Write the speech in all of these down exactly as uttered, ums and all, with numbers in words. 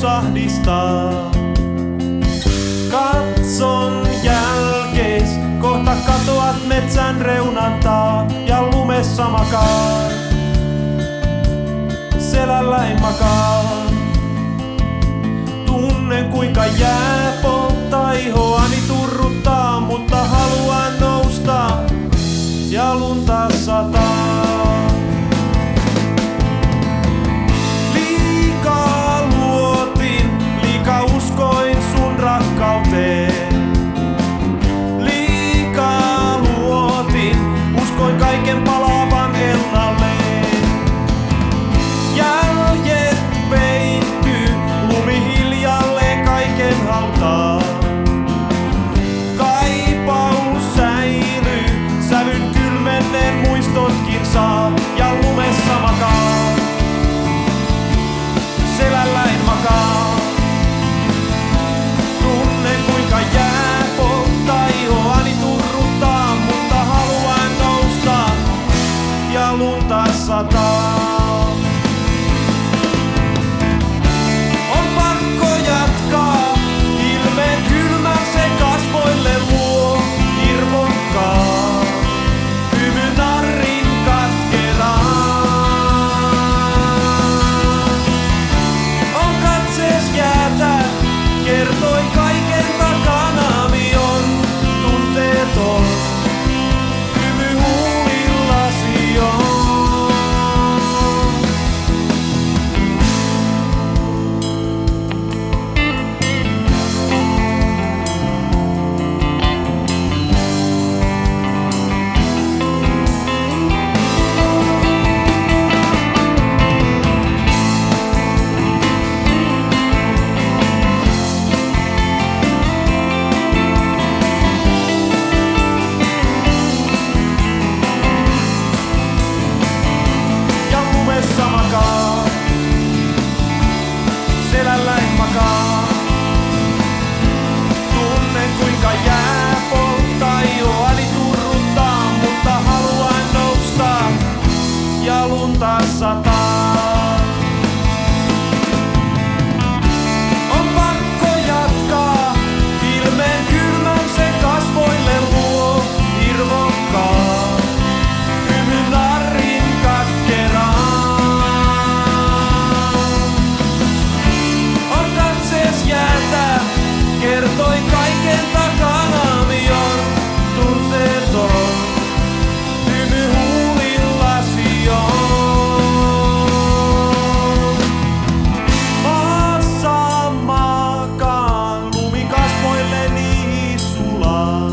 pausahdistaa. Katson jälkeis, kohta katoat metsän reunan taa ja lumessa makaan. Selälläin makaan. Tunnen kuinka jää polttaa, ihoani turruttaa, mutta haluan nousta ja lunta sataa. Liikaa luotin, liikaa uskoin sun rakkauteen. Liikaa luotin, uskoin kaiken palaavan ennalleen. Jäljet peittyy, lumi hiljalleen kaiken hautaa. Kaipaus säilyy, sävyn kylmenneen muistotkin saa ja lumessa makaa. Selälläin makaa. Tunnen kuinka jää polttaa, ihoani turruttaa, mutta haluan nousta ja lunta sataa. On pakko jatkaa, ilmeen kylmän se kasvoille luo irvokkaa. Hymy narrin katkeraan. On katsees jäätä, kertoi kaiken takanami on tunteeton. Hymy huulillasi on. Makaa. Selälläin makaa. Tunnen kuinka jää polttaa, ihoani turruttaa, mutta haluan nousta ja lunta sataa. On pakko jatkaa, ilmeen kylmän se kasvoille luo irvokkaa. Hymy narrin katkeraan. Kertoi kaiken takanami on tunteeton. Hymy huulillasi on. Maassa makaan, lumi kasvoilleni sulaa.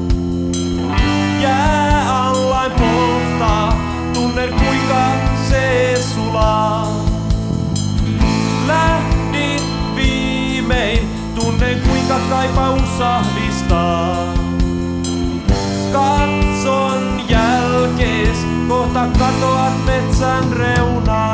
Jää allain polttaa, tunnen kuinka se sulaa. Lähdin viimein. Tunnen kuinka kaipaus ahdistaa. Katson jälkeis, kohta katoat metsän reunaan.